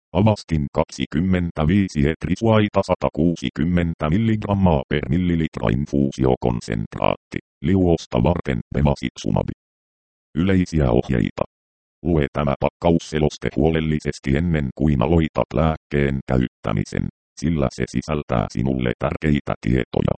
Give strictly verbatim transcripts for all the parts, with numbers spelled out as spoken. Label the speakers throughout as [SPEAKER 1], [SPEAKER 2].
[SPEAKER 1] Avastin kaksikymmentäviisi etrisuaita sata kuusikymmentä milligrammaa per millilitra infuusiokonsentraatti, liuosta varten bevacizumab. Yleisiä ohjeita. Lue tämä pakkausseloste huolellisesti ennen kuin aloitat lääkkeen käyttämisen, sillä se sisältää sinulle tärkeitä tietoja.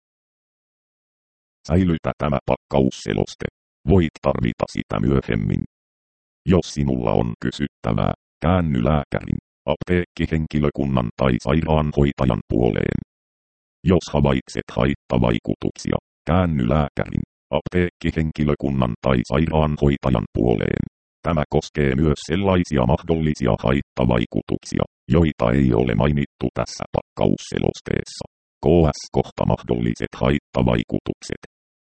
[SPEAKER 1] Säilytä tämä pakkausseloste. Voit tarvita sitä myöhemmin. Jos sinulla on kysyttävää, käänny lääkärin, apteekkihenkilökunnan tai sairaanhoitajan puoleen. Jos havaitset haittavaikutuksia, käänny lääkärin, apteekkihenkilökunnan tai sairaanhoitajan puoleen. Tämä koskee myös sellaisia mahdollisia haittavaikutuksia, joita ei ole mainittu tässä pakkausselosteessa. Ks kohta mahdolliset haittavaikutukset.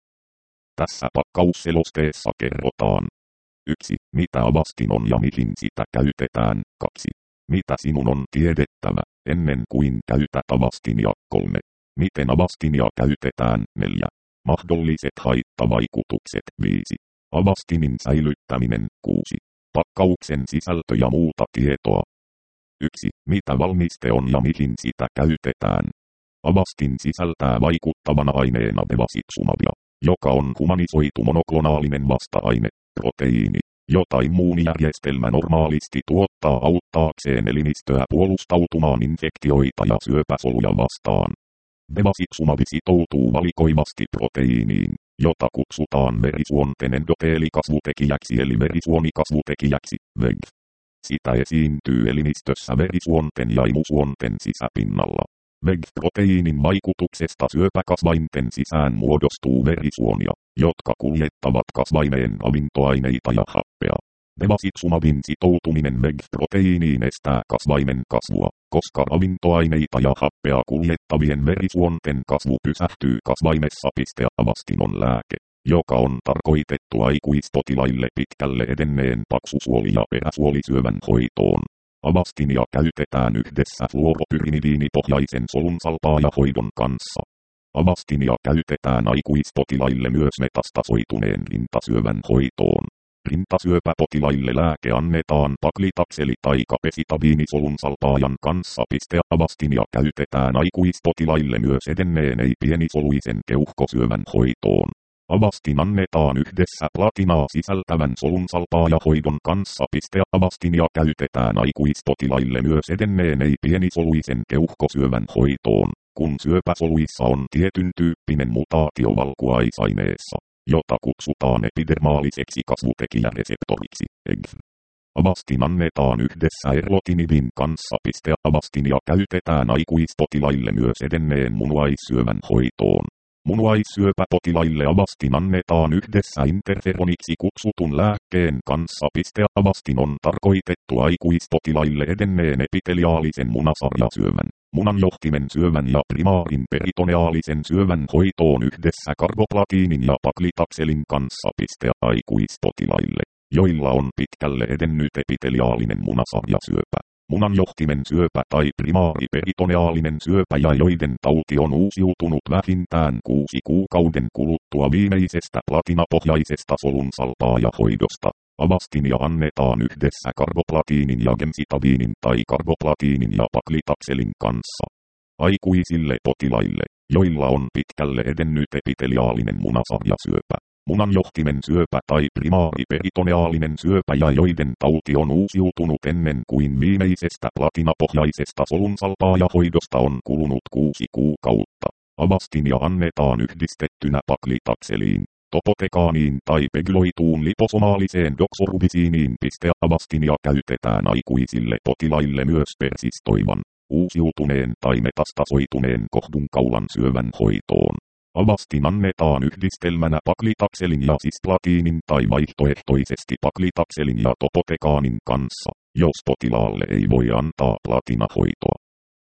[SPEAKER 1] Tässä pakkausselosteessa kerrotaan. yksi. Mitä Avastin on ja mihin sitä käytetään. kaksi. Mitä sinun on tiedettävä, ennen kuin käytät Avastinia. kolme. Miten Avastinia käytetään. neljä. Mahdolliset haittavaikutukset. viisi. Avastinin säilyttäminen. kuusi. Pakkauksen sisältö ja muuta tietoa. yksi. Mitä valmiste on ja mihin sitä käytetään. Avastin sisältää vaikuttavana aineena bevacizumabia, joka on humanisoitu monoklonaalinen vasta-aine, proteiini, jota immuunijärjestelmä normaalisti tuottaa auttaakseen elimistöä puolustautumaan infektioita ja syöpäsoluja vastaan. Bevacizumab sitoutuu valikoivasti proteiiniin, jota kutsutaan verisuonten endoteelikasvutekijäksi eli verisuonikasvutekijäksi, V E G. Sitä esiintyy elimistössä verisuonten ja imusuonten sisäpinnalla. V E G-proteiinin vaikutuksesta syöpäkasvainten sisään muodostuu verisuonia, jotka kuljettavat kasvaimeen ravintoaineita ja happea. Bevacizumabin sitoutuminen V E G-proteiiniin estää kasvaimen kasvua, koska ravintoaineita ja happea kuljettavien verisuonten kasvu pysähtyy kasvaimessa. Avastin on lääke, joka on tarkoitettu aikuispotilaille pitkälle edenneen paksusuoli- ja peräsuolisyövän hoitoon. Avastinia käytetään yhdessä fluoropyrimidiinipohjaisen solunsalpaajahoidon kanssa. Avastinia käytetään aikuispotilaille myös metastasoituneen rintasyövän hoitoon. Rintasyöpäpotilaille lääke annetaan paklitakseli tai kapesitabiinisolunsalpaajan kanssa. Avastinia käytetään aikuispotilaille myös edenneen ei-pienisoluisen keuhkosyövän hoitoon. Avastin annetaan yhdessä platinaa sisältävän solunsalpaajahoidon kanssa. Avastinia käytetään aikuispotilaille myös edenneen ei-pienisoluisen keuhkosyövän hoitoon, kun syöpäsoluissa on tietyn tyyppinen mutaatio valkuaisaineessa, jota kutsutaan epidermaaliseksi kasvutekijäreseptoriksi, E G. Avastin annetaan yhdessä erlotinibin kanssa. Avastinia käytetään aikuispotilaille myös edenneen munuaissyövän hoitoon. Munuaissyöpäpotilaille Avastin annetaan yhdessä interferoniksi kutsutun lääkkeen kanssa. Avastin on tarkoitettu aikuispotilaille edenneen epiteliaalisen munasarjasyövän, munanjohtimen syövän ja primaarin peritoneaalisen syövän hoitoon yhdessä karboplatiinin ja paklitakselin kanssa. Aikuispotilaille, joilla on pitkälle edennyt epiteliaalinen munasarjasyöpä, munanjohtimen syöpä tai primaariperitoneaalinen syöpä ja joiden tauti on uusiutunut vähintään kuusi kuukauden kuluttua viimeisestä platinapohjaisesta solunsalpaajahoidosta. Avastinia annetaan yhdessä karboplatiinin ja gemcitabiinin tai karboplatiinin ja paklitakselin kanssa. Aikuisille potilaille, joilla on pitkälle edennyt epiteliaalinen munasarjasyöpä, munanjohtimen syöpä tai primaariperitoneaalinen syöpä ja joiden tauti on uusiutunut ennen kuin viimeisestä platinapohjaisesta solunsalpaajahoidosta on kulunut kuusi kuukautta. Avastinia annetaan yhdistettynä paklitakseliin, topotekaaniin tai pegyloituun liposomaaliseen doksorubisiiniin. Avastinia käytetään aikuisille potilaille myös persistoivan, uusiutuneen tai metastasoituneen kohdunkaulan syövän hoitoon. Avastin annetaan yhdistelmänä paklitakselin ja cisplatiinin tai vaihtoehtoisesti paklitakselin ja topotekaanin kanssa, jos potilaalle ei voi antaa platinahoitoa.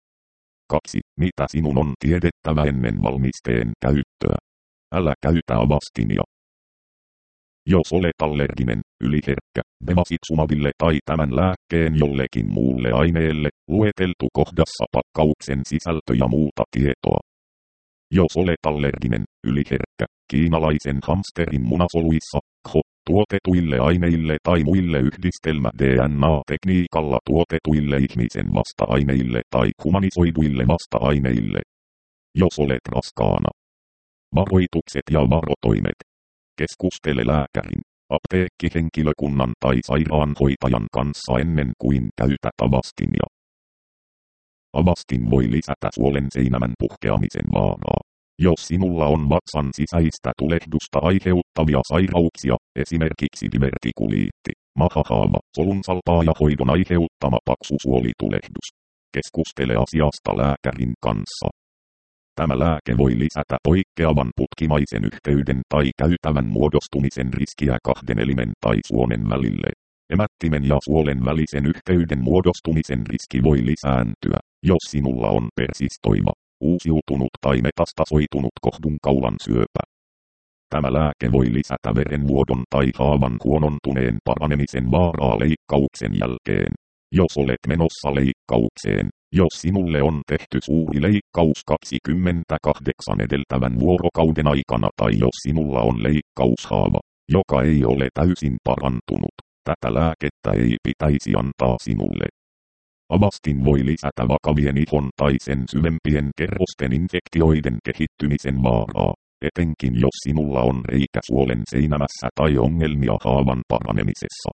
[SPEAKER 1] kaksi. Mitä sinun on tiedettävä ennen valmisteen käyttöä? Älä käytä Avastinia. Jos olet allerginen, yliherkkä, bevacizumabille tai tämän lääkkeen jollekin muulle aineelle, lueteltu kohdassa pakkauksen sisältö ja muuta tietoa. Jos olet allerginen, yliherkkä, kiinalaisen hamsterin munasoluissa, kho, tuotetuille aineille tai muille yhdistelmä-D N A-tekniikalla tuotetuille ihmisen vasta-aineille tai humanisoiduille vasta-aineille. Jos olet raskaana. Varoitukset ja varotoimet. Keskustele lääkärin, apteekkihenkilökunnan tai sairaanhoitajan kanssa ennen kuin käytät Avastinia. Avastin voi lisätä suolen seinämän puhkeamisen vaaraa. Jos sinulla on vatsan sisäistä tulehdusta aiheuttavia sairauksia, esimerkiksi divertikuliitti, mahahaava, solunsalpaa ja hoidon aiheuttama paksu suolitulehdus, keskustele asiasta lääkärin kanssa. Tämä lääke voi lisätä poikkeavan putkimaisen yhteyden tai käytävän muodostumisen riskiä kahden elimen tai suonen välille. Emättimen ja suolen välisen yhteyden muodostumisen riski voi lisääntyä, jos sinulla on persistoiva, uusiutunut tai metastasoitunut kohdunkaulan syöpä. Tämä lääke voi lisätä verenvuodon tai haavan huonontuneen paranemisen vaaraa leikkauksen jälkeen. Jos olet menossa leikkaukseen, jos sinulle on tehty suuri leikkaus kaksikymmentäkahdeksan edeltävän vuorokauden aikana tai jos sinulla on leikkaushaava, joka ei ole täysin parantunut, tätä lääkettä ei pitäisi antaa sinulle. Avastin voi lisätä vakavien ihon tai sen syvempien kerrosten infektioiden kehittymisen vaaraa, etenkin jos sinulla on reikä suolen seinämässä tai ongelmia haavan paranemisessa.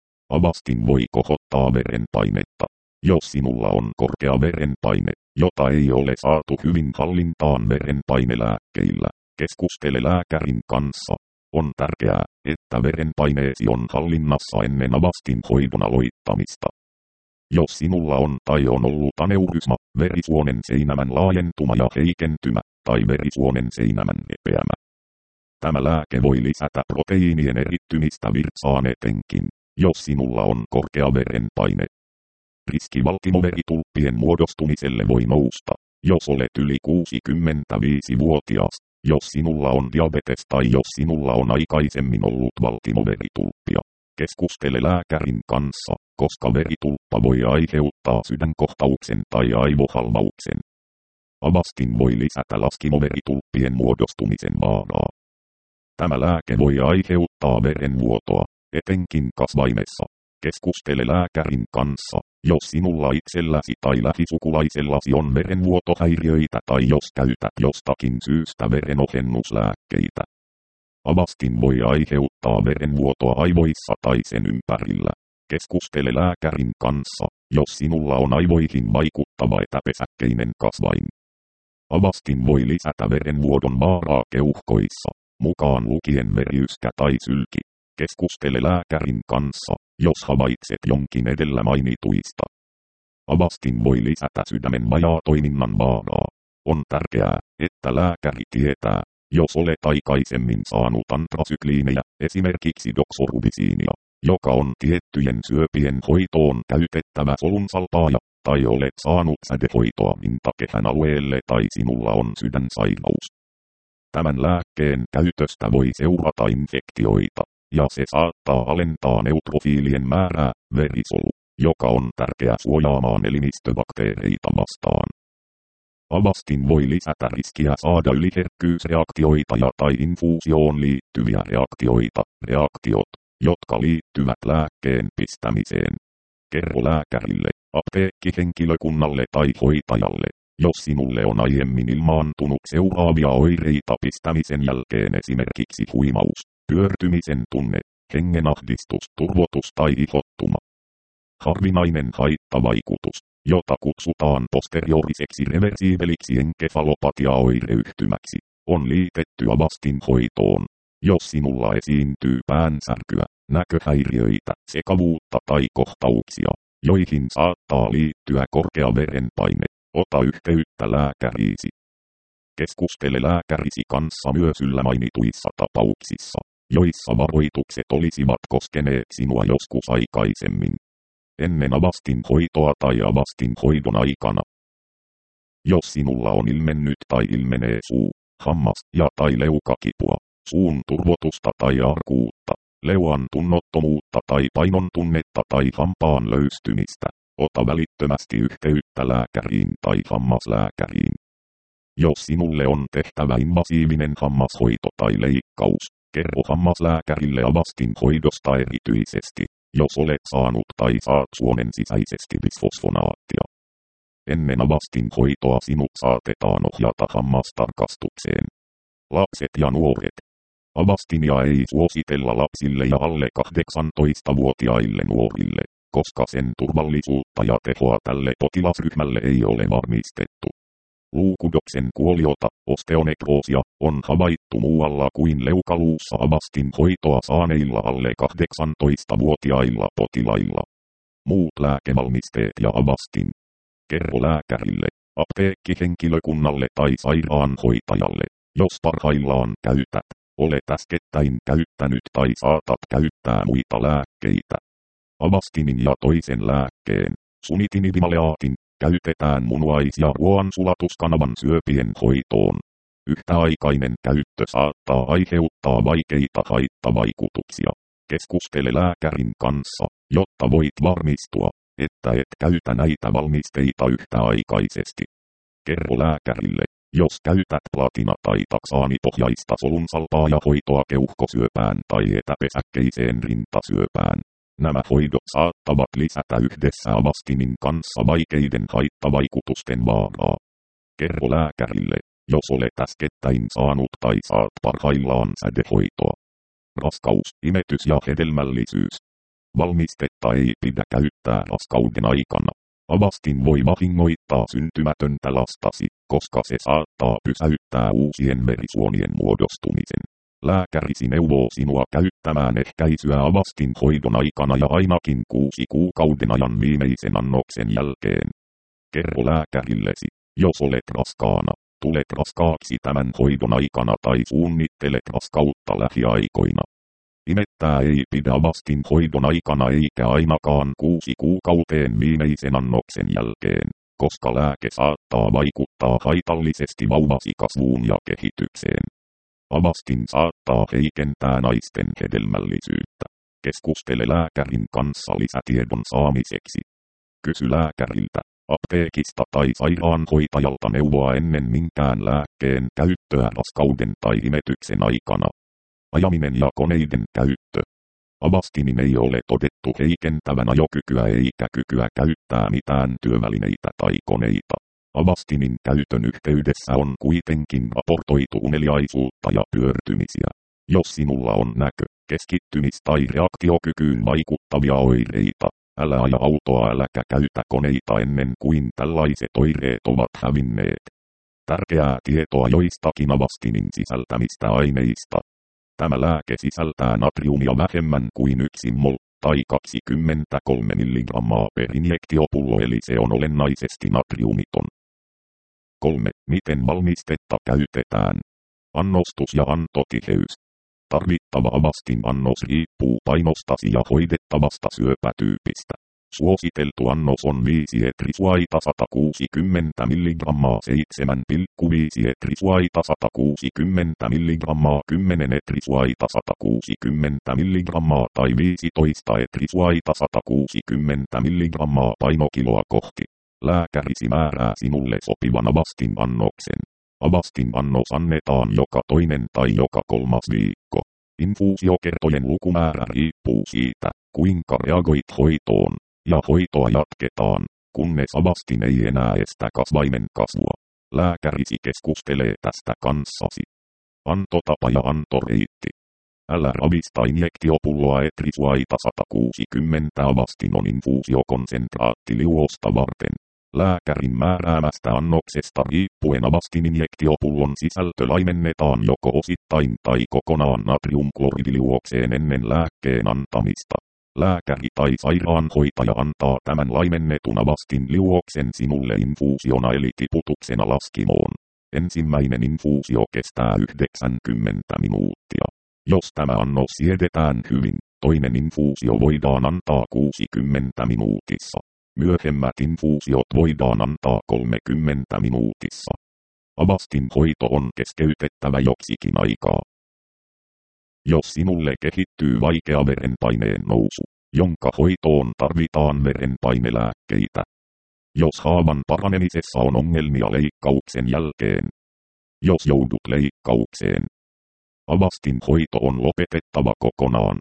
[SPEAKER 1] Avastin voi kohottaa verenpainetta. Jos sinulla on korkea verenpaine, jota ei ole saatu hyvin hallintaan verenpainelääkkeillä, keskustele lääkärin kanssa. On tärkeää, että verenpaineesi on hallinnassa ennen Avastin hoidon aloittamista. Jos sinulla on tai on ollut aneurysma, verisuonen seinämän laajentuma ja heikentymä, tai verisuonen seinämän epeämä. Tämä lääke voi lisätä proteiinien erittymistä virtsaan etenkin, jos sinulla on korkea verenpaine. Riski valtimoveritulppien muodostumiselle voi nousta, jos olet yli kuusikymmentäviisivuotias, jos sinulla on diabetes tai jos sinulla on aikaisemmin ollut valtimoveritulppia. Keskustele lääkärin kanssa, koska veritulppa voi aiheuttaa sydänkohtauksen tai aivohalvauksen. Avastin voi lisätä laskimoveritulppien muodostumisen vaaraa. Tämä lääke voi aiheuttaa verenvuotoa, etenkin kasvaimessa. Keskustele lääkärin kanssa, jos sinulla itselläsi tai lähisukulaisellasi on verenvuotohäiriöitä tai jos käytät jostakin syystä verenohennuslääkkeitä. Avastin voi aiheuttaa verenvuotoa aivoissa tai sen ympärillä. Keskustele lääkärin kanssa, jos sinulla on aivoihin vaikuttava etäpesäkkeinen kasvain. Avastin voi lisätä verenvuodon vaaraa keuhkoissa, mukaan lukien veriyskä tai sylki. Keskustele lääkärin kanssa, jos havaitset jonkin edellä mainituista. Avastin voi lisätä sydämen vajaatoiminnan vaaraa. On tärkeää, että lääkäri tietää, jos olet aikaisemmin saanut antrasykliinejä, esimerkiksi doxorubisiinia, joka on tiettyjen syöpien hoitoon käytettävä solunsalpaaja, tai olet saanut sädehoitoa rintakehän alueelle tai sinulla on sydänsairaus. Tämän lääkkeen käytöstä voi seurata infektioita, ja se saattaa alentaa neutrofiilien määrää, verisolu, joka on tärkeä suojaamaan elimistövakteereita vastaan. Avastin voi lisätä riskiä saada yliherkkyysreaktioita ja tai infuusioon liittyviä reaktioita, reaktiot, jotka liittyvät lääkkeen pistämiseen. Kerro lääkärille, apteekkihenkilökunnalle tai hoitajalle, jos sinulle on aiemmin ilmaantunut seuraavia oireita pistämisen jälkeen, esimerkiksi huimaus, pyörtymisen tunne, hengenahdistus, turvotus tai ihottuma. Harvinainen haittavaikutus, jota kutsutaan posterioriseksi reversiibeliksi enkefalopatia-oireyhtymäksi, on liitetty Avastin hoitoon. Jos sinulla esiintyy päänsärkyä, näköhäiriöitä, sekavuutta tai kohtauksia, joihin saattaa liittyä korkea verenpaine, ota yhteyttä lääkäriisi. Keskustele lääkärisi kanssa myös yllä mainituissa tapauksissa, joissa varoitukset olisivat koskeneet sinua joskus aikaisemmin. Ennen Avastin hoitoa tai Avastin hoidon aikana. Jos sinulla on ilmennyt tai ilmenee suu, hammas ja tai leukakipua, suun turvotusta tai arkuutta, leuan tunnottomuutta tai painon tunnetta tai hampaan löystymistä, ota välittömästi yhteyttä lääkäriin tai hammaslääkäriin. Jos sinulle on tehtävä invasiivinen hammashoito tai leikkaus, kerro hammaslääkärille avastinhoidosta erityisesti, jos olet saanut tai saat suonen sisäisesti bisfosfonaattia. Ennen avastinhoitoa sinut saatetaan ohjata hammastarkastukseen. Lapset ja nuoret. Avastinia ei suositella lapsille ja alle kahdeksantoistavuotiaille nuorille, koska sen turvallisuutta ja tehoa tälle potilasryhmälle ei ole varmistettu. Luukudoksen kuoliota, osteonekroosia, on havaittu muualla kuin leukaluussa avastinhoitoa saaneilla alle kahdeksantoistavuotiailla potilailla. Muut lääkevalmisteet ja avastin. Kerro lääkärille, apteekkihenkilökunnalle tai sairaanhoitajalle, jos parhaillaan käytät, olet äskettäin käyttänyt tai saatat käyttää muita lääkkeitä. Avastinin ja toisen lääkkeen, sunitinibimaleaatin, käytetään munuais- ja ruoansulatuskanavan syöpien hoitoon. Yhtäaikainen käyttö saattaa aiheuttaa vaikeita haittavaikutuksia. Keskustele lääkärin kanssa, jotta voit varmistua, että et käytä näitä valmisteita yhtäaikaisesti. Kerro lääkärille, jos käytät platina- tai taksaanipohjaista solunsalpaa ja hoitoa keuhkosyöpään tai etäpesäkkeiseen rintasyöpään. Nämä hoidot saattavat lisätä yhdessä avastinin kanssa vaikeiden haittavaikutusten vaaraa. Kerro lääkärille, jos olet äskettäin saanut tai saat parhaillaan sädehoitoa. Raskaus, imetys ja hedelmällisyys. Valmistetta ei pidä käyttää raskauden aikana. Avastin voi vahingoittaa syntymätöntä lastasi, koska se saattaa pysäyttää uusien verisuonien muodostumisen. Lääkärisi neuvoo sinua käyttämään ehkäisyä avastinhoidon aikana ja ainakin kuusi kuukauden ajan viimeisen annoksen jälkeen. Kerro lääkärillesi, jos olet raskaana, tulet raskaaksi tämän hoidon aikana tai suunnittelet raskautta lähiaikoina. Imettää ei pidä avastinhoidon aikana eikä ainakaan kuusi kuukauteen viimeisen annoksen jälkeen, koska lääke saattaa vaikuttaa haitallisesti vauvasi kasvuun ja kehitykseen. Avastin saattaa heikentää naisten hedelmällisyyttä. Keskustele lääkärin kanssa lisätiedon saamiseksi. Kysy lääkäriltä, apteekista tai sairaanhoitajalta neuvoa ennen minkään lääkkeen käyttöä raskauden tai imetyksen aikana. Ajaminen ja koneiden käyttö. Avastinin ei ole todettu heikentävän ajokykyä eikä kykyä käyttää mitään työvälineitä tai koneita. Avastinin käytön yhteydessä on kuitenkin raportoitu uneliaisuutta ja pyörtymisiä. Jos sinulla on näkö-, keskittymis- tai reaktiokykyyn vaikuttavia oireita, älä aja autoa äläkä käytä koneita ennen kuin tällaiset oireet ovat hävinneet. Tärkeää tietoa joistakin avastinin sisältämistä aineista. Tämä lääke sisältää natriumia vähemmän kuin yksi mol, tai kaksikymmentäkolme milligrammaa per injektiopullo, eli se on olennaisesti natriumiton. kolme. Miten valmistetta käytetään? Annostus ja antotiheys. Tarvittava avastin annos riippuu painostasi ja hoidettavasta syöpätyypistä. Suositeltu annos on viisi etrisuaita sata kuusikymmentä milligrammaa, seitsemän pilkku viisi etrisuaita sata kuusikymmentä milligrammaa, kymmenen etrisuaita sata kuusikymmentä milligrammaa tai viisitoista etrisuaita sata kuusikymmentä milligrammaa painokiloa kohti. Lääkärisi määrää sinulle sopivan avastin annoksen. Avastin annos annetaan joka toinen tai joka kolmas viikko. Infuusiokertojen lukumäärä riippuu siitä, kuinka reagoit hoitoon, ja hoitoa jatketaan, kunnes avastin ei enää estä kasvaimen kasvua. Lääkärisi keskustelee tästä kanssasi. Antotapa ja antoreitti. Älä ravista injektiopulloa etrisuaita sata kuusikymmentä avastin on infuusiokonsentraattiliuosta varten. Lääkärin määräämästä annoksesta riippuen avastin injektiopullon sisältö laimennetaan joko osittain tai kokonaan natriumkloridiliuokseen ennen lääkkeen antamista. Lääkäri tai sairaanhoitaja antaa tämän laimennetun avastin liuoksen sinulle infuusiona eli tiputuksena laskimoon. Ensimmäinen infuusio kestää yhdeksänkymmentä minuuttia. Jos tämä annos siedetään hyvin, toinen infuusio voidaan antaa kuusikymmentä minuutissa. Myöhemmät infuusiot voidaan antaa kolmekymmentä minuutissa. Avastin hoito on keskeytettävä joksikin aikaa. Jos sinulle kehittyy vaikea verenpaineen nousu, jonka hoitoon tarvitaan verenpainelääkkeitä. Jos haavan paranemisessa on ongelmia leikkauksen jälkeen, Jos joudut leikkaukseen, avastinhoito on lopetettava kokonaan.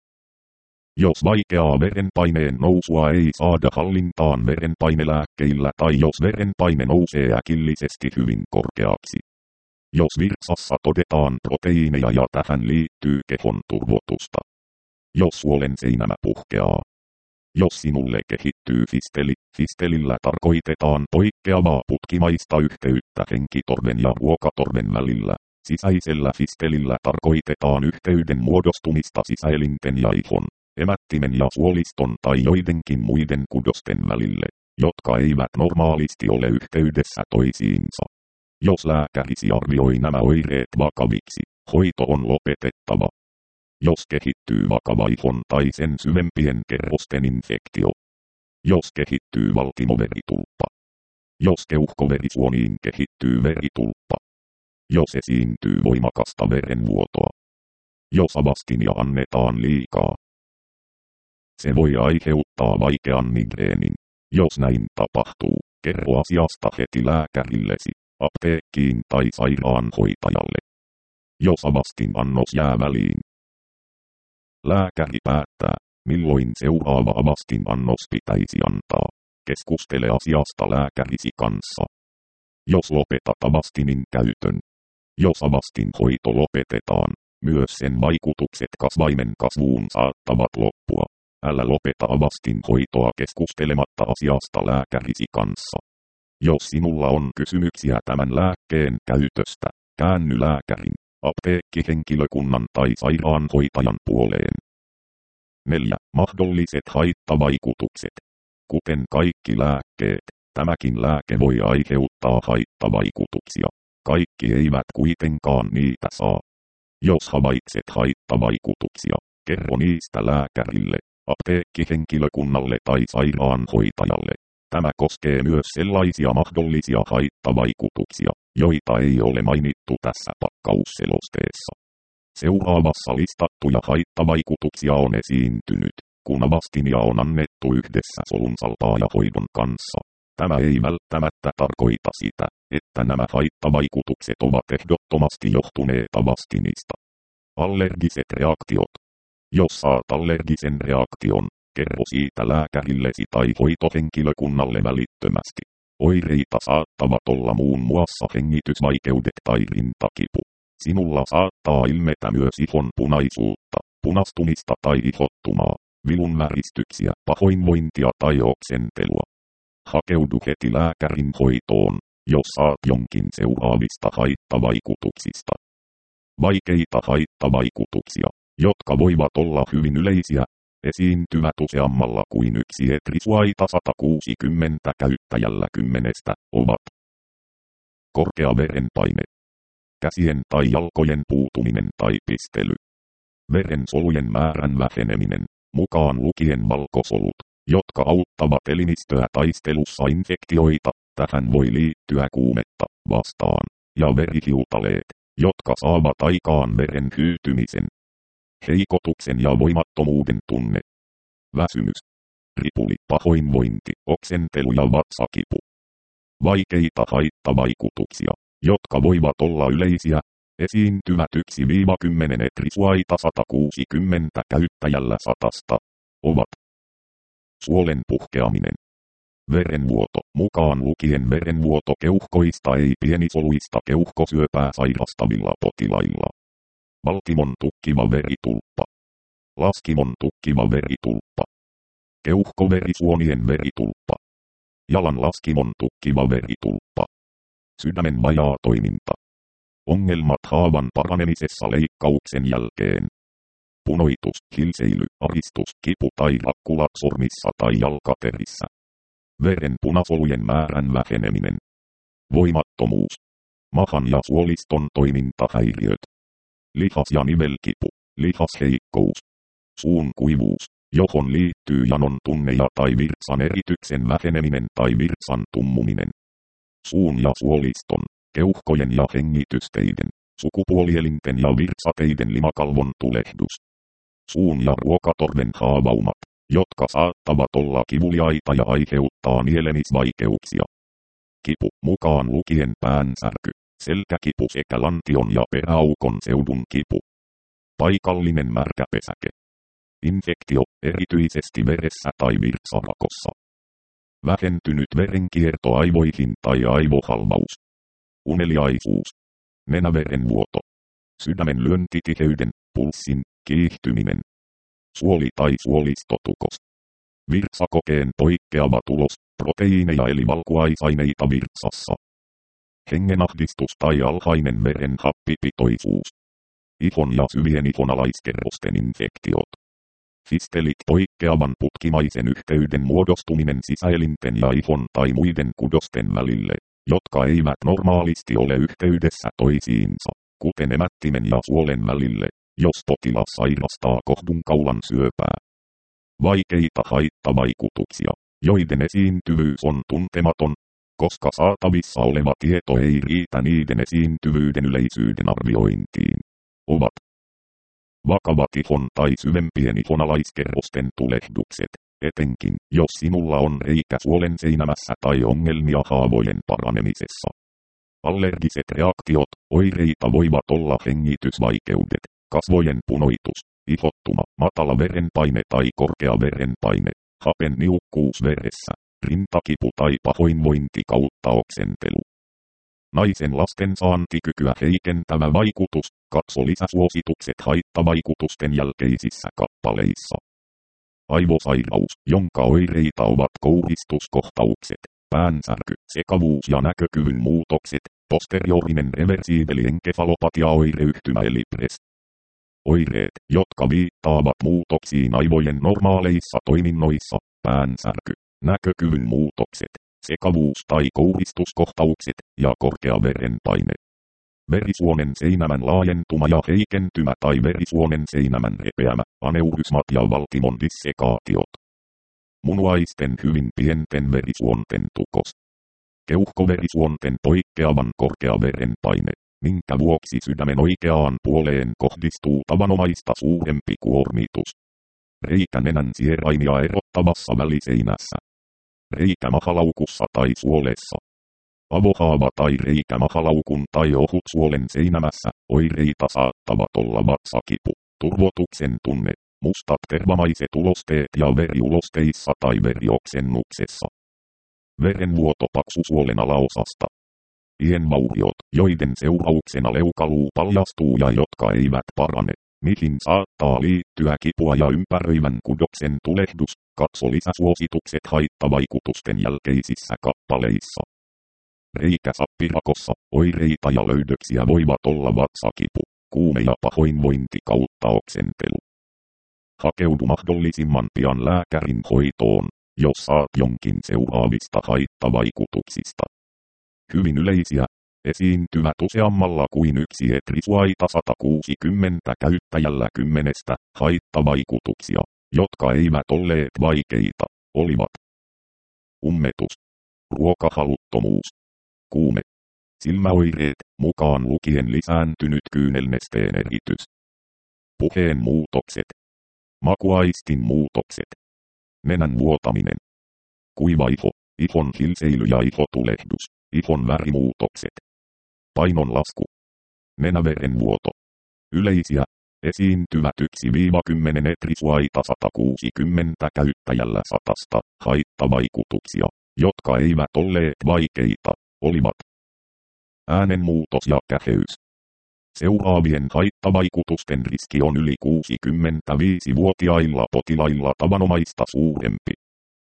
[SPEAKER 1] Jos vaikeaa verenpaineen nousua ei saada hallintaan verenpainelääkkeillä tai jos verenpaine nousee äkillisesti hyvin korkeaksi. Jos virtsassa todetaan proteiineja ja tähän liittyy kehon turvotusta. Jos suolen seinämä puhkeaa. Jos sinulle kehittyy fisteli, fistelillä tarkoitetaan poikkeavaa putkimaista yhteyttä henkitorven ja ruokatorven välillä. Sisäisellä fistelillä tarkoitetaan yhteyden muodostumista sisäelinten ja ihon, emättimen ja suoliston tai joidenkin muiden kudosten välille, jotka eivät normaalisti ole yhteydessä toisiinsa. Jos lääkärisi arvioi nämä oireet vakaviksi, hoito on lopetettava. Jos kehittyy vakava ihon tai sen syvempien kerrosten infektio. Jos kehittyy valtimoveritulppa. Jos keuhkoverisuoniin kehittyy veritulppa. Jos esiintyy voimakasta verenvuotoa. Jos avastinia annetaan liikaa. Se voi aiheuttaa vaikean migreenin. Jos näin tapahtuu, kerro asiasta heti lääkärillesi, apteekkiin tai sairaanhoitajalle. Jos avastin annos jää väliin. Lääkäri päättää, milloin seuraava avastin annos pitäisi antaa. Keskustele asiasta lääkärisi kanssa. Jos lopetat avastinin käytön. Jos avastin hoito lopetetaan, myös sen vaikutukset kasvaimen kasvuun saattavat loppua. Älä lopeta avastin hoitoa keskustelematta asiasta lääkärisi kanssa. Jos sinulla on kysymyksiä tämän lääkkeen käytöstä, käänny lääkärin, apteekkihenkilökunnan tai sairaanhoitajan puoleen. neljä. Mahdolliset haittavaikutukset. Kuten kaikki lääkkeet, tämäkin lääke voi aiheuttaa haittavaikutuksia. Kaikki eivät kuitenkaan niitä saa. Jos havaitset haittavaikutuksia, kerro niistä lääkärille, apteekkihenkilökunnalle tai sairaanhoitajalle. Tämä koskee myös sellaisia mahdollisia haittavaikutuksia, joita ei ole mainittu tässä pakkausselosteessa. Seuraavassa listattuja haittavaikutuksia on esiintynyt, kun avastinia on annettu yhdessä solunsalpaajahoidon kanssa. Tämä ei välttämättä tarkoita sitä, että nämä haittavaikutukset ovat ehdottomasti johtuneet avastinista. Allergiset reaktiot. Jos saat allergisen reaktion, kerro siitä lääkärillesi tai hoitohenkilökunnalle välittömästi. Oireita saattavat olla muun muassa hengitysvaikeudet tai rintakipu. Sinulla saattaa ilmetä myös ihon punaisuutta, punastumista tai ihottumaa, vilunväristyksiä, pahoinvointia tai oksentelua. Hakeudu heti lääkärin hoitoon, jos saat jonkin seuraavista haittavaikutuksista. Vaikeita haittavaikutuksia, jotka voivat olla hyvin yleisiä, esiintyvät useammalla kuin yksi etrisuaita sata kuusikymmentä käyttäjällä kymmenestä, ovat korkea verenpaine, käsien tai jalkojen puutuminen tai pistely, verensolujen määrän väheneminen, mukaan lukien valkosolut, jotka auttavat elimistöä taistelussa infektioita, tähän voi liittyä kuumetta vastaan, ja verihiutaleet, jotka saavat aikaan veren hyytymisen, heikotuksen ja voimattomuuden tunne, väsymys, ripuli, pahoinvointi, oksentelu ja vatsakipu. Vaikeita haittavaikutuksia, jotka voivat olla yleisiä, esiintyvät yksi kymmenen etrisuaita sata kuusikymmentä käyttäjällä satasta, ovat suolen puhkeaminen, verenvuoto, mukaan lukien verenvuoto keuhkoista ei pienisoluista keuhkosyöpää sairastavilla potilailla, valtimon tukkiva veritulppa, laskimon tukkiva veritulppa, keuhkoverisuonien veritulppa, jalan laskimon tukkiva veritulppa, sydämen vajaa toiminta, ongelmat haavan paranemisessa leikkauksen jälkeen, punoitus, hilseily, aristus, kipu tai rakkulat sormissa tai jalkaterissä, veren punasolujen määrän väheneminen, voimattomuus, mahan ja suoliston toimintahäiriöt, lihas- ja nivelkipu, lihasheikkous, suun kuivuus, johon liittyy janon tunneja tai virtsan erityksen väheneminen tai virtsan tummuminen, suun ja suoliston, keuhkojen ja hengitysteiden, sukupuolielinten ja virtsateiden limakalvon tulehdus, suun ja ruokatorven haavaumat, jotka saattavat olla kivuliaita ja aiheuttaa nielemisvaikeuksia. Kipu, mukaan lukien päänsärky, selkäkipu sekä lantion ja peräaukon seudun kipu. Paikallinen märkäpesäke. Infektio, erityisesti veressä tai virtsarakossa. Vähentynyt verenkierto aivoihin tai aivohalvaus. Uneliaisuus. Nenäverenvuoto. Sydämen lyöntitiheyden, pulssin, kiihtyminen. Suoli- tai suolistotukos. Virtsakokeen poikkeava tulos, proteiineja eli valkuaisaineita virtsassa. Hengenahdistus tai alhainen veren happipitoisuus. Ihon ja syvien ihonalaiskerrosten infektiot. Fistelit poikkeavan putkimaisen yhteyden muodostuminen sisäelinten ja ihon tai muiden kudosten välille, jotka eivät normaalisti ole yhteydessä toisiinsa, kuten emättimen ja suolen välille, jos potilas sairastaa kohdunkaulan syöpää. Vaikeita haittavaikutuksia, joiden esiintyvyys on tuntematon, koska saatavissa oleva tieto ei riitä niiden esiintyvyyden yleisyyden arviointiin, ovat vakavat ihon tai syvempien ihonalaiskerrosten tulehdukset, etenkin jos sinulla on reikä suolen seinämässä tai ongelmia haavojen paranemisessa. Allergiset reaktiot, oireita voivat olla hengitysvaikeudet, kasvojen punoitus, ihottuma, matala verenpaine tai korkea verenpaine, hapen niukkuus veressä, rintakipu tai pahoinvointi kautta oksentelu. Naisen lastensaantikykyä heikentävä vaikutus, katso lisäsuositukset haittavaikutusten jälkeisissä kappaleissa. Aivosairaus, jonka oireita ovat kouristuskohtaukset, päänsärky, sekavuus ja näkökyvyn muutokset, posteriorinen reversiiveli enkefalopatia-oireyhtymä eli P R E S. Oireet, jotka viittaavat muutoksiin aivojen normaaleissa toiminnoissa, päänsärky, näkökyvyn muutokset, sekavuus tai kouristuskohtaukset ja korkea verenpaine. Verisuonen seinämän laajentuma ja heikentymä tai verisuonen seinämän repeämä, aneurysmat ja valtimon dissekaatiot. Munuaisten hyvin pienten verisuonten tukos. Keuhkoverisuonten poikkeavan korkea verenpaine, minkä vuoksi sydämen oikeaan puoleen kohdistuu tavanomaista suurempi kuormitus. Reikä nenän sieraimia erottavassa väliseinässä. Reikä mahalaukussa tai suolessa. Avohaava tai reikä mahalaukun tai ohut suolen seinämässä, oireita saattavat olla vatsakipu, turvotuksen tunne, mustat tervamaiset ulosteet ja veri ulosteissa tai verioksennuksessa. Verenvuoto paksusuolen alaosasta. Ienvauriot, joiden seurauksena leukaluu paljastuu ja jotka eivät parane, mihin saattaa liittyä kipua ja ympäröivän kudoksen tulehdus, katso lisäsuositukset haittavaikutusten jälkeisissä kappaleissa. Reikäsappirakossa, oireita ja löydöksiä voivat olla vatsakipu, kuume ja pahoinvointi kautta oksentelu. Hakeudu mahdollisimman pian lääkärin hoitoon, jos saat jonkin seuraavista haittavaikutuksista. Hyvin yleisiä, esiintyvät useammalla kuin yksi etrisuaita sata kuusikymmentä käyttäjällä kymmenestä haittavaikutuksia, jotka eivät olleet vaikeita, olivat ummetus, ruokahaluttomuus, kuume, silmäoireet, mukaan lukien lisääntynyt kyynelnesteen eritys, puheen muutokset, makuaistin muutokset, nenän vuotaminen, kuiva iho, ihon hilseily ja ihotulehdus, ihon värimuutokset, painon lasku, nenäverenvuoto. Yleisiä, esiintyvät yksi kymmenen etrisuaita sata kuusikymmentä käyttäjällä satasta haittavaikutuksia, jotka eivät olleet vaikeita, olivat äänenmuutos ja käheys. Seuraavien haittavaikutusten riski on yli kuusikymmentäviisivuotiailla potilailla tavanomaista suurempi.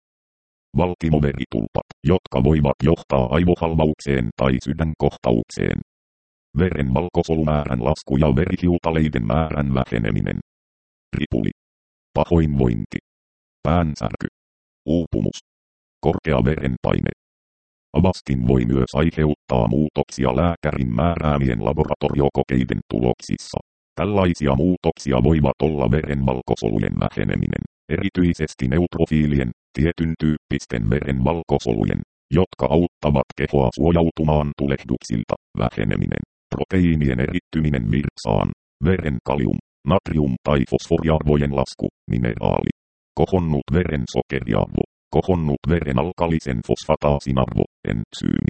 [SPEAKER 1] Valtimoveritulpat, jotka voivat johtaa aivohalvaukseen tai sydänkohtaukseen. Veren valkosolumäärän lasku ja verihiutaleiden määrän väheneminen. Ripuli. Pahoinvointi. Päänsärky. Uupumus. Korkea verenpaine. Avastin voi myös aiheuttaa muutoksia lääkärin määräämien laboratoriokokeiden tuloksissa. Tällaisia muutoksia voivat olla verenvalkosolujen väheneminen, erityisesti neutrofiilien, tietyn tyyppisten verenvalkosolujen, jotka auttavat kehoa suojautumaan tulehduksilta, väheneminen, proteiinien erittyminen virtsaan, veren kalium, natrium tai fosforiarvojen lasku, mineraali, kohonnut veren sokeriarvo, kohonnut veren alkalisen fosfataasin arvo, entsyymi,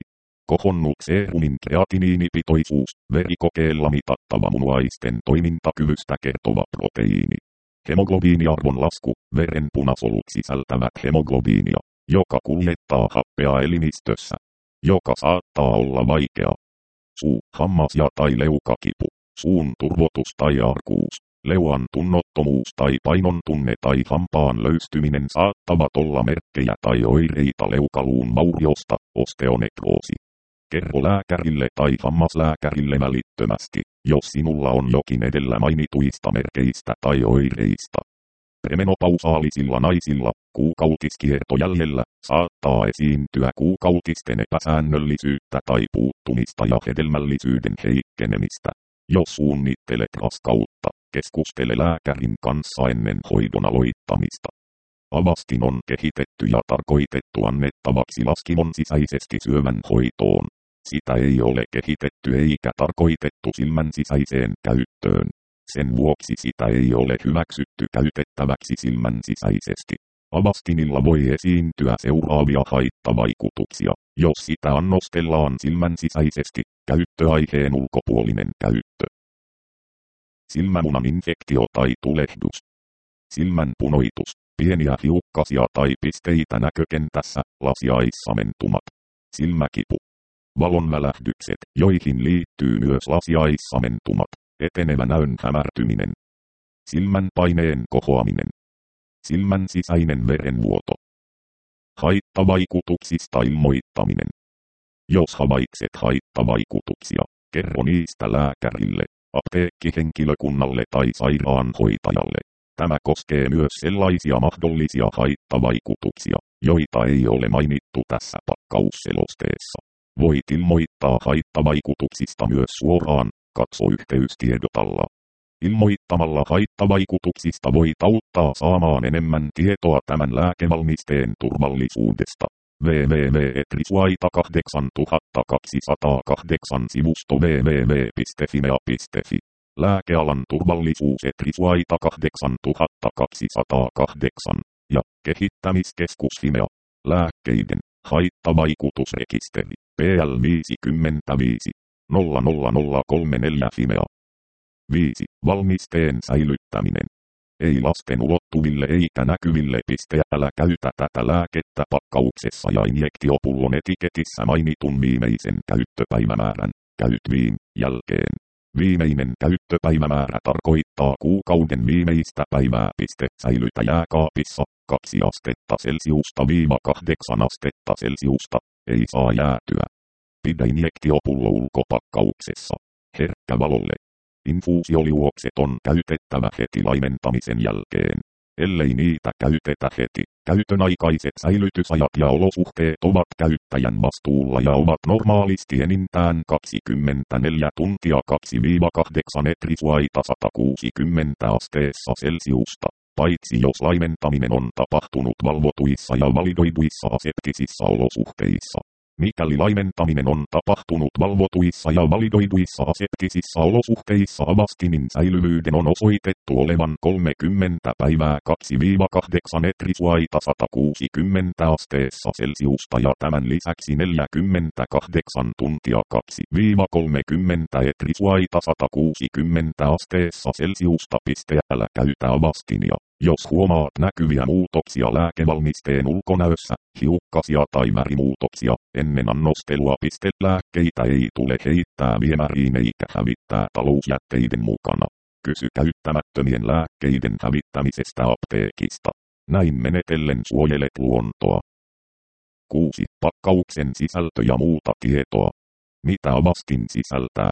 [SPEAKER 1] kohonnut seerumin kreatiniinipitoisuus, verikokeella mitattava munuaisten toimintakyvystä kertova proteiini. Hemoglobiiniarvon lasku, veren punasolut sisältävät hemoglobiinia, joka kuljettaa happea elimistössä, joka saattaa olla vaikea. Suu, hammas ja tai leukakipu, suun turvotus tai arkuus, leuan tunnottomuus tai painon tunne tai hampaan löystyminen saattavat olla merkkejä tai oireita leukaluun vauriosta, osteonekroosi. Kerro lääkärille tai hammaslääkärille välittömästi, jos sinulla on jokin edellä mainituista merkeistä tai oireista. Premenopausaalisilla naisilla, kuukautiskierto jäljellä, saattaa esiintyä kuukautisten epäsäännöllisyyttä tai puuttumista ja hedelmällisyyden heikkenemistä. Jos suunnittelet raskautta, keskustele lääkärin kanssa ennen hoidon aloittamista. Avastin on kehitetty ja tarkoitettu annettavaksi laskimon sisäisesti syövän hoitoon. Sitä ei ole kehitetty eikä tarkoitettu silmän sisäiseen käyttöön. Sen vuoksi sitä ei ole hyväksytty käytettäväksi silmän sisäisesti. Avastinilla voi esiintyä seuraavia haittavaikutuksia, jos sitä annostellaan silmän sisäisesti, käyttöaiheen ulkopuolinen käyttö. Silmämunan infektio tai tulehdus. Silmän punoitus, pieniä hiukkasia tai pisteitä näkökentässä, lasiaissamentumat. Silmäkipu. Valonvälähdykset, joihin liittyy myös lasiaissamentumat. Etenevä näön hämärtyminen. Silmän paineen kohoaminen. Silmän sisäinen verenvuoto. Haittavaikutuksista ilmoittaminen. Jos havaitset haittavaikutuksia, kerro niistä lääkärille, apteekkihenkilökunnalle tai sairaanhoitajalle. Tämä koskee myös sellaisia mahdollisia haittavaikutuksia, joita ei ole mainittu tässä pakkausselosteessa. Voit ilmoittaa haittavaikutuksista myös suoraan, katso yhteystiedotalla. Ilmoittamalla haittavaikutuksista voit auttaa saamaan enemmän tietoa tämän lääkevalmisteen turvallisuudesta. www piste trisuaita kahdeksantuhattakaksisataakahdeksan sivusto www piste fimea piste fi. Lääkealan turvallisuus Trisuaita kahdeksantuhattakaksisataakahdeksan ja kehittämiskeskus Fimea. Lääkkeiden haittavaikutusrekisteri P L viisikymmentäviisi nolla nolla nolla kolme neljä Fimea. viisi. Valmisteen säilyttäminen. Ei lasten ulottuville eikä näkyville piste. Älä käytä tätä lääkettä pakkauksessa ja injektiopullon etiketissä mainitun viimeisen käyttöpäivämäärän käytviin jälkeen. Viimeinen käyttöpäivämäärä tarkoittaa kuukauden viimeistä päivää. Piste. Säilytä jääkaapissa kaksi astetta Celsiusta viiva kahdeksan astetta Celsiusta. Ei saa jäätyä. Pidä injektiopullo ulkopakkauksessa. Herkkä valolle. Infuusioliuokset on käytettävä heti laimentamisen jälkeen. Ellei niitä käytetä heti, käytön aikaiset säilytysajat ja olosuhteet ovat käyttäjän vastuulla ja ovat normaalisti enintään kaksikymmentäneljä tuntia kaksi kahdeksan Trisuaita sata kuusikymmentä asteessa Celsiusta, paitsi jos laimentaminen on tapahtunut valvotuissa ja validoiduissa aseptisissa olosuhteissa. Mikäli laimentaminen on tapahtunut valvotuissa ja validoiduissa aseptisissa olosuhteissa avastinin säilyvyyden on osoitettu olevan kolmekymmentä päivää kaksi kahdeksan Trisuaita sata kuusikymmentä asteessa Celsiusta ja tämän lisäksi neljäkymmentäkahdeksan tuntia kaksi kolmekymmentä Trisuaita sata kuusikymmentä asteessa Celsiusta. Älä käytä avastinia, jos huomaat näkyviä muutoksia lääkevalmisteen ulkonäössä, hiukkasia tai värimuutoksia. Ennen annostelua. Lääkkeitä ei tule heittää viemäriin eikä hävittää talousjätteiden mukana. Kysy käyttämättömien lääkkeiden hävittämisestä apteekista. Näin menetellen suojelet luontoa. kuusi. Pakkauksen sisältö ja muuta tietoa. Mitä avastin sisältää?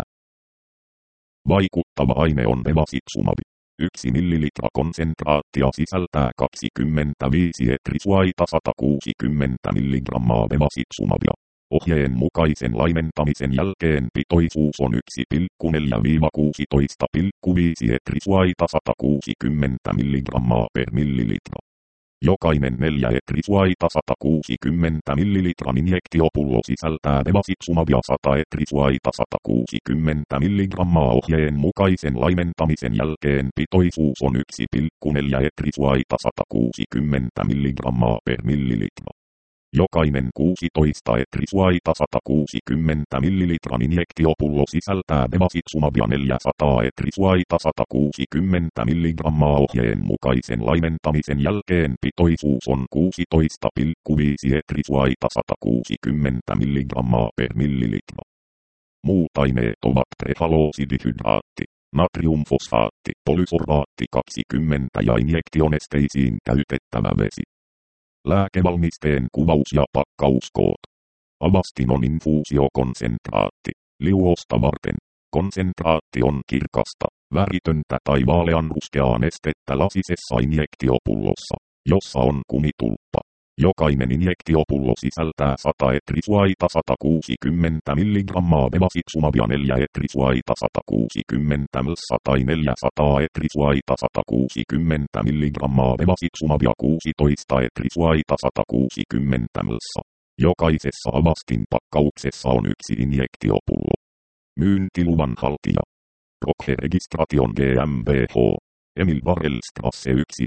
[SPEAKER 1] Vaikuttava aine on bevacizumab. yksi millilitra konsentraattia sisältää kaksikymmentäviisi Trisuaita sata kuusikymmentä milligrammaa bevacizumabia. Ohjeen mukaisen laimentamisen jälkeen pitoisuus on yksi pilkku neljä kuusitoista pilkku viisi Trisuaita sata kuusikymmentä milligrammaa per millilitra. Jokainen neljä Trisuaita sata kuusikymmentä millilitran injektiopullo sisältää bevacizumabia sata Trisuaita sata kuusikymmentä milligrammaa. Ohjeen mukaisen laimentamisen jälkeen pitoisuus on yksi pilkku neljä Trisuaita sata kuusikymmentä milligrammaa per millilitra. Jokainen kuusitoista etrisuaita sata kuusikymmentä millilitran injektiopullo sisältää bevacizumabia neljäsataa etrisuaita sata kuusikymmentä milligrammaa ohjeen mukaisen laimentamisen jälkeen pitoisuus on kuusitoista pilkku viisi etrisuaita sata kuusikymmentä milligrammaa per millilitra. Muut aineet ovat prefaloosidihydraatti, natriumfosfaatti, polysorbaatti kaksikymmentä ja injektionesteisiin käytettävä vesi. Lääkevalmisteen kuvaus ja pakkauskoot. Avastinon infuusiokonsentraatti. Liuosta varten. Konsentraatti on kirkasta, väritöntä tai vaaleanruskeaa nestettä lasisessa injektiopullossa, jossa on kumitulppa. Jokainen injektiopullo sisältää sata etrisuaita sata kuusikymmentä milligrammaa bevacizumabia neljä etrisuaita sata kuusikymmentä ml tai neljäsataa etrisuaita sata kuusikymmentä milligrammaa bevacizumabia kuusitoista etrisuaita sata kuusikymmentä ml. Jokaisessa Avastin pakkauksessa on yksi injektiopullo. Myyntiluvan haltija. Roche Registration GmbH. Emil Barrelstrasse yksi.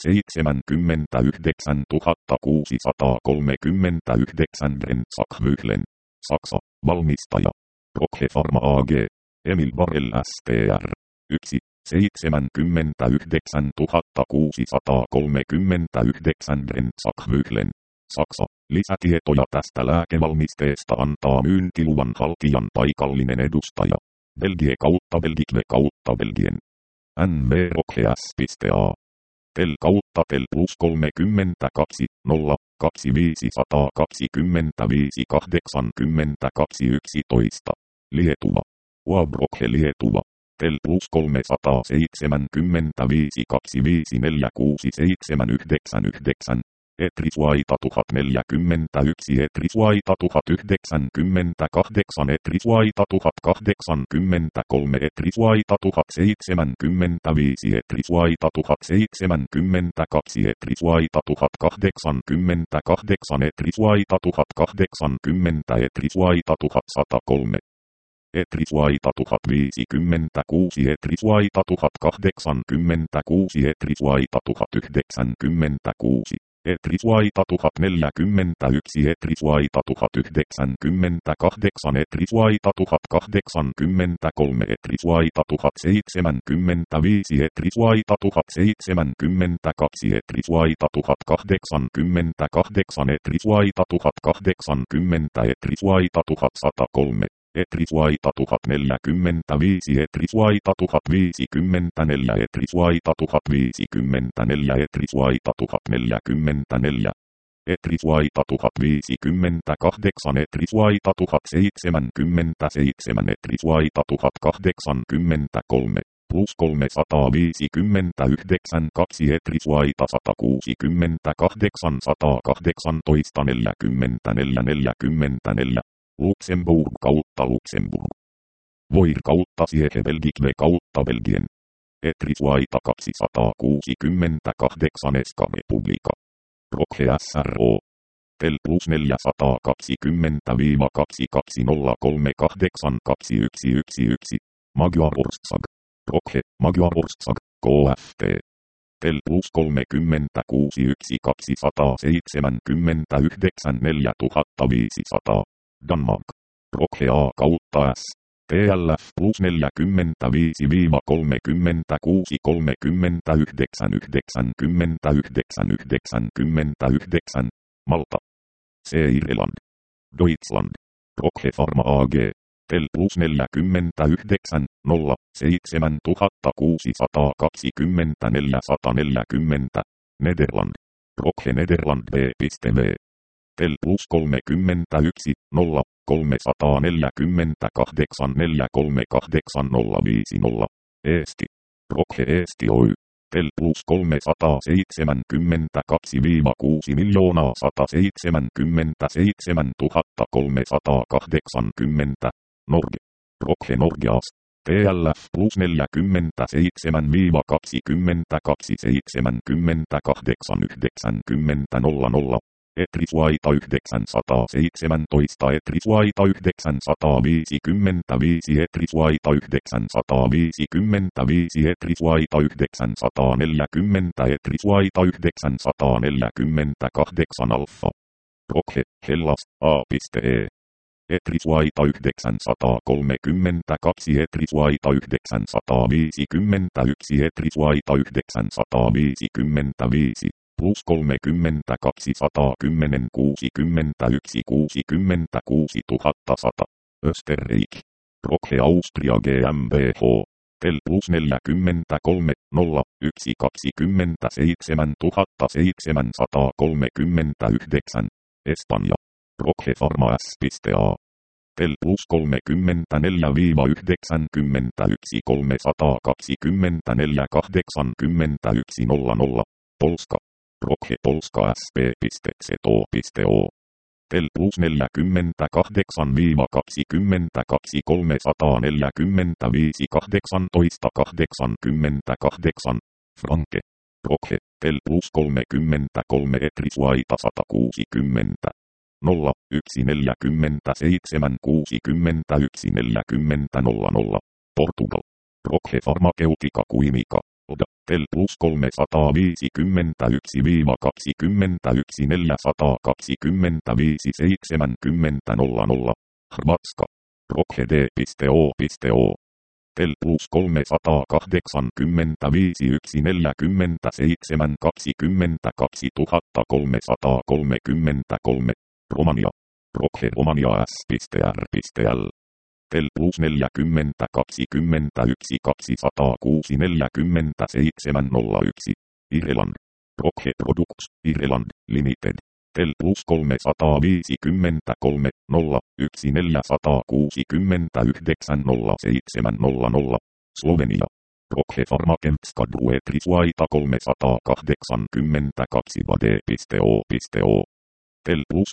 [SPEAKER 1] seitsemänkymmentäyhdeksäntuhattakuusisataakolmekymmentäyhdeksän Brenzach-Wyhlen, Saksa, valmistaja. Roche Pharma A G. Emil Barrel S T R. yksi. seitsemänkymmentäyhdeksäntuhattakuusisataakolmekymmentäyhdeksän Brenzach-Wyhlen, Saksa. Lisätietoja tästä lääkevalmisteesta antaa myyntiluvan haltijan paikallinen edustaja. Belgie kautta Belgique kautta Belgien. N V Roche S.A. Tel kautta tel plus kolmekymmentäkaksi, nolla, kaksikymmentäviisi kahdeksankymmentäkaksi yksitoista. Lietuva. Uavroche Lietuva. Tel plus kolmesataaseitsemänkymmentäviisi kaksikymmentäviisi kuusi seitsemän yhdeksän yhdeksän. Etrisuaita tuhat neljäkymmentäyksi etrisuaita tuhat yhdeksänkymmentäkahdeksan etrisuaita tuhat kahdeksankymmentäkolme etrisuaita tuhat seitsemänkymmentäviisi etrisuaita tuhat seitsemänkymmentäkaksi etrisuaita tuhat kahdeksankymmentäkahdeksan etrisuaita tuhat kahdeksankymmentä etrisuaita tuhat sata kolme. Etrisuaita tuhat viisikymmentäkuusi etrisuaita tuhat kahdeksankymmentäkuusi etrisuaita tuhat yhdeksänkymmentäkuusi. Etrisuaita tuhat neljäkymmentäyksi etrisuaita tuhat yhdeksänkymmentäkahdeksan etrisuaita tuhat kahdeksankymmentäkolme etrisuaita tuhat seitsemänkymmentäviisi etrisuaita tuhat seitsemänkymmentäkaksi etrisuaita tuhat kahdeksankymmentäkahdeksan etrisuaita tuhat kahdeksankymmentä etrisuaita tuhat sata kolme. Etrisuaita tuhat neljäkymmentäviisi etrisuaita tuhat viisikymmentäneljä etrisuaita tuhat viisikymmentäneljä etrisuaita tuhat neljäkymmentäneljä. Etrisuaita tuhat viisikymmentäkahdeksan etrisuaita tuhat seitsemänkymmentäseitsemän etrisuaita tuhat kahdeksankymmentäkolme. Plus kolmesataaviisikymmentäyhdeksän kaksi etrisuaita sata kuusikymmentäkahdeksan sata kahdeksantoista neljäkymmentäneljä neljäkymmentäneljä. Luxemburg kautta Luxemburg. Voir kautta Siege Belgique kautta Belgien. Etrisuaita kaksisataakuusikymmentäkahdeksan Eska Republika. Roche S R O. Tel plus neljäsataakaksikymmentä kaksisataakaksikymmentä kahdeksan kaksi yksi yksi yksi. Magyar Orstsag. Roche, Magyar Orstsag, K F T. Tel plus kolmekymmentäkuusi kaksisataaseitsemänkymmentäyhdeksän neljätuhattaviisisataa. Danmark. Roche A kautta S. T L F plus neljäkymmentäviisi kolmekymmentäkuusi kolmekymmentäyhdeksän yhdeksänkymmentäyhdeksän yhdeksänkymmentäyhdeksän. Malta. C. Irland. Deutschland. Roche Pharma A G. Tel plus neljäkymmentäyhdeksän, nolla, seitsemän tuhatta kuusisataakaksikymmentäneljä sata neljäkymmentä. Nederland. Roche Nederland B P V. Tel plus kolmekymmentäyksi, nolla, kolmesataaneljäkymmentäkahdeksan neljäsataakolmekymmentäkahdeksan nolla viisi nolla. Eesti. Roche Eesti Oy. Tel plus kolmesataaseitsemänkymmentäkaksi kuusi miljoonaa sata seitsemänkymmentäseitsemän tuhatta kolmesataakahdeksankymmentä. Norge. Roche Norgeas. T L F plus neljäkymmentäseitsemän kaksikymmentäkaksi seitsemänkymmentäkahdeksan yhdeksänkymmentä nolla nolla. Etrisuaita yhdeksänsataaseitsemäntoista Etrisuaita yhdeksänsataaviisikymmentäviisi Etrisuaita yhdeksänsataaviisikymmentäviisi Etrisuaita yhdeksänsataaneljäkymmentä Etrisuaita yhdeksänsataaneljäkymmentäkahdeksan Alfa. Rokhe, Hellas, A.E. Etrisvaita yhdeksänsataakolmekymmentäkaksi, Etrisvaita yhdeksänsataaviisikymmentäyksi, Etrisvaita yhdeksänsataaviisikymmentäviisi, plus kolmekymmentäkaksi, sata kymmenen, kuusikymmentäyksi, kuusikymmentäkuusi tuhatta sata. Österreich. Rokhe Austria GmbH. Tel plus neljäkymmentäkolme, nolla, yksi, kaksikymmentäseitsemän tuhatta seitsemänsataakolmekymmentäyhdeksän. Espanja. Rokhe Pharma S.A. Tel plus kolmekymmentäneljä, yhdeksänkymmentäyksi, kolmesataakaksikymmentäneljä, kahdeksankymmentäyksi, nolla nolla. Polska. Rokhe Polska S.P.Z.O. Tel plus neljäkymmentäkahdeksan, kaksikymmentäkaksi, kolmesataaneljäkymmentäviisi, kahdeksantoista, kahdeksankymmentäkahdeksan. Franke. Rokhe. Tel plus kolmekymmentäkolme, Etrisvaita sata kuusikymmentä. nolla, yksi, neljäkymmentäseitsemän, kuusikymmentäyksi, neljäkymmentä, nolla nolla. Portugal. Rokhe Pharmaceutica Quimica. Oda. Tel plus kolmesataaviisikymmentäyksi, kaksikymmentäyksi, neljäsataakaksikymmentäviisi, seitsemänkymmentä, nolla nolla. Hrvatska. Rokhe D.O.O. Tel plus kolmesataakahdeksankymmentäviisi, yksi, neljäkymmentäseitsemän, kaksikymmentäkaksi tuhatta kolmesataakolmekymmentäkolme. Romania. Rokhe Romania S.R.L. Tel plus neljäkymmentä, kaksikymmentäyksi, kaksisataakuusi, neljäkymmentäseitsemän, nolla yksi. Irland. Rokhe Products, Ireland, Limited. Tel plus kolmesataaviisikymmentäkolme, nolla, yksi, neljäsataakuusikymmentäyhdeksän, nolla seitsemän, nolla nolla. Slovenia. Rokhe Pharmaceutica Etrisvaita kolmesataakahdeksankymmentäkaksi, D.O.O. Tel plus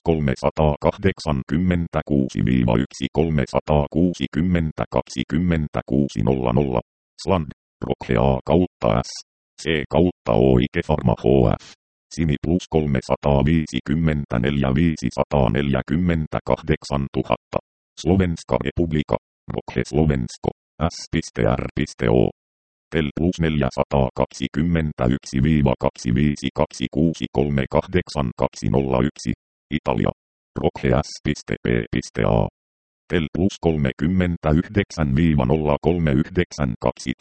[SPEAKER 1] kolmesataakahdeksankymmentäkuusi, yksi, kolmesataakuusikymmentä, kaksikymmentäkuusi, nolla nolla. Sland. Rokhe A kautta S. C kautta Oike Pharma H F. Simi plus kolmesataaviisikymmentäneljä, viisisataaneljäkymmentäkahdeksan tuhatta. Slovenska Republika. Rokhe Slovensko. S.R.O. Tel plus neljäsataakaksikymmentäyksi, kaksikymmentäviisi, kuusikymmentäkolme, kahdeksankymmentäkaksi, nolla yksi. Italia. Rokhe S.P.A. Tel plus kolmekymmentäyhdeksän, nolla kolmekymmentäyhdeksän,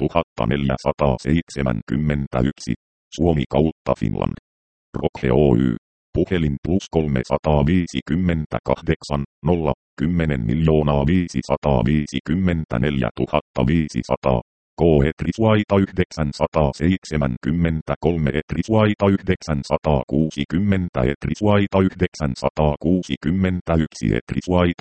[SPEAKER 1] kaksituhattaneljäsataaseitsemänkymmentäyksi. Suomi kautta Finland. Rokhe Oy. Puhelin plus kolmesataaviisikymmentäkahdeksan, nolla, kymmenen miljoonaa viisisataaviisikymmentäneljä tuhatta viisisataa. K. Etrisvaita yhdeksänsataaseitsemänkymmentäkolme, Etrisvaita yhdeksänsataakuusikymmentä, Etrisvaita yhdeksänsataakuusikymmentäyksi, Etrisvaita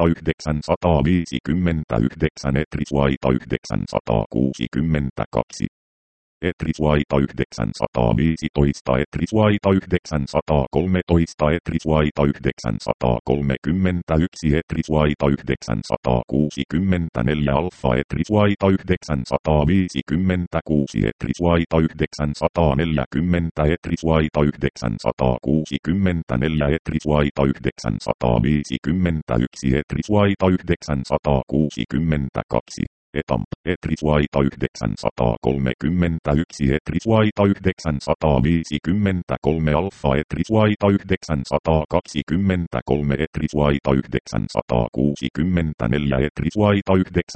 [SPEAKER 1] yhdeksänsataaviisikymmentäyhdeksän, Etrisvaita yhdeksänsataakuusikymmentäkaksi. Etrisvaita yhdeksänsataaviisitoista, Etrisvaita yhdeksänsataakolmetoista, Etrisvaita yhdeksänsataakolmekymmentäyksi, Etrisvaita yhdeksänsataakuusikymmentäneljä, Alfa Etrisvaita yhdeksänsataaviisikymmentäkuusi, Etrisvaita yhdeksänsataaneljäkymmentä, Etrisvaita yhdeksänsataakuusikymmentäneljä, Etrisvaita yhdeksänsataaviisikymmentäyksi, Etrisvaita yhdeksänsataakuusikymmentäkaksi. Etamp. Etrisvaita yhdeksänsataakolmekymmentäyksi, Etrisvaita yhdeksänsataaviisikymmentäkolme, Alfa Etrisvaita yhdeksänsataakaksikymmentäkolme, Etrisvaita yhdeksänsataakuusikymmentäneljä, Etrisvaita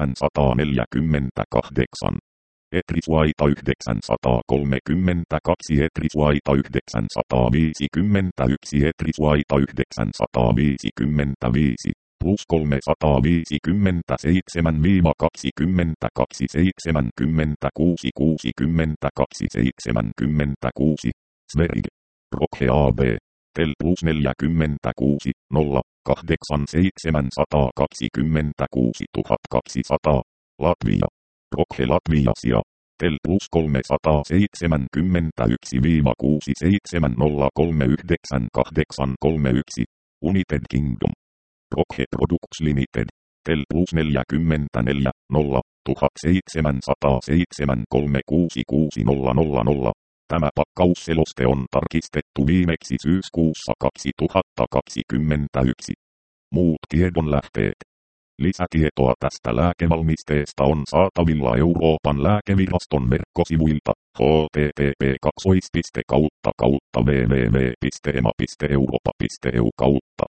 [SPEAKER 1] yhdeksänsataaneljäkymmentäkahdeksan. Etrisvaita yhdeksänsataakolmekymmentäkaksi, Etrisvaita yhdeksänsataaviisikymmentäyksi, Etrisvaita yhdeksänsataaviisikymmentäviisi. Plus kolmesataaviisikymmentäseitsemän, kaksikymmentäkaksi, seitsemänkymmentäkuusi, kuusikymmentäkaksi, seitsemänkymmentäkuusi. Sverige. Rokhe A B. Tel plus neljäkymmentäkuusi, nolla, kahdeksan, seitsemänsataakaksikymmentäkuusi tuhatta kaksisataa. Latvia. Rokhe Latviasia. Tel plus kolmesataaseitsemänkymmentäyksi, kuusi seitsemän nolla kolme yhdeksän kahdeksan kolme yksi. United Kingdom. Rokhe Products Limited. Tel plus neljäkymmentäneljä, nolla, tuhat seitsemänsataaseitsemän kolme kuusi kuusi nolla nolla nolla. Tämä pakkausseloste on tarkistettu viimeksi syyskuussa kaksituhattakaksikymmentäyksi. Muut tiedonlähteet. Lisätietoa tästä lääkevalmisteesta on saatavilla Euroopan lääkeviraston verkkosivuilta h t t p kaksi piste kautta kautta w w w piste e m a piste europa piste e u kautta